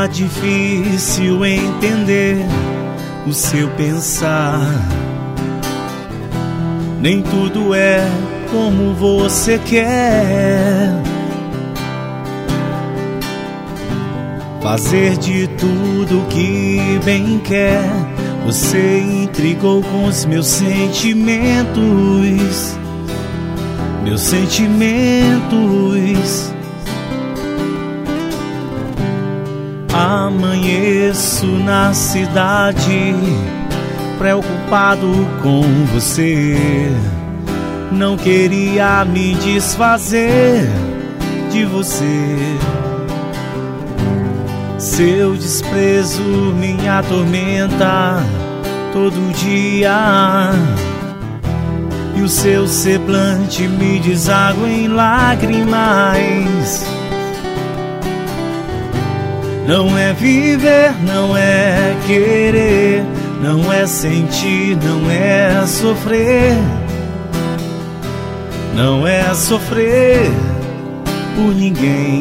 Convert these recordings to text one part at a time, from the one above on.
Tá difícil entender o seu pensar. Nem tudo é como você quer. Fazer de tudo que bem quer. Você intrigou com os meus sentimentos. Meus sentimentos. Amanheço na cidade, preocupado com você. Não queria me desfazer de você. Seu desprezo me atormenta todo dia, e o seu semblante me deságua em lágrimas. Não é viver, não é querer, não é sentir, não é sofrer. Não é sofrer por ninguém.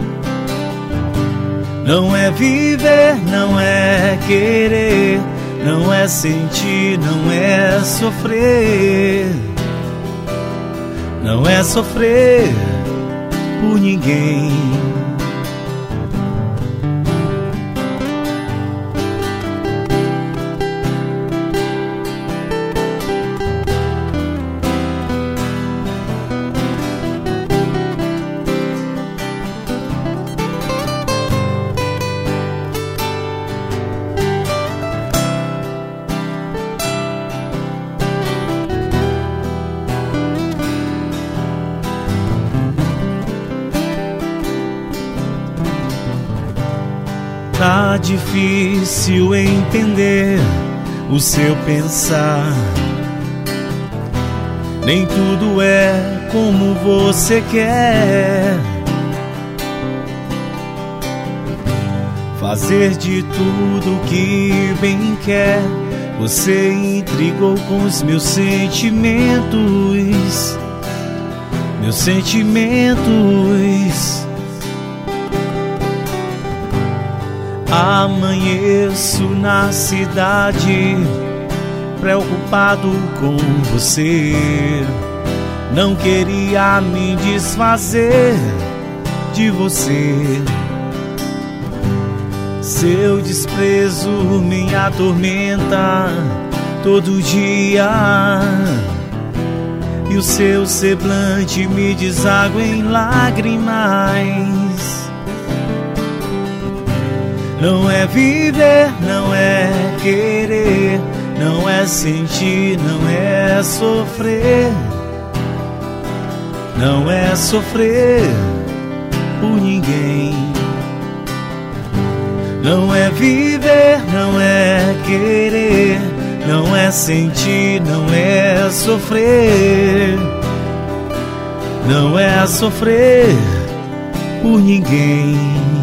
Não é viver, não é querer, não é sentir, não é sofrer. Não é sofrer por ninguém. Tá difícil entender o seu pensar. Nem tudo é como você quer. Fazer de tudo que bem quer. Você intrigou com os meus sentimentos. Meus sentimentos. Amanheço na cidade, preocupado com você. Não queria me desfazer de você. Seu desprezo me atormenta todo dia, e o seu semblante me deságua em lágrimas. Não é viver, não é querer, não é sentir, não é sofrer. Não é sofrer por ninguém. Não é viver, não é querer, não é sentir, não é sofrer. Não é sofrer por ninguém.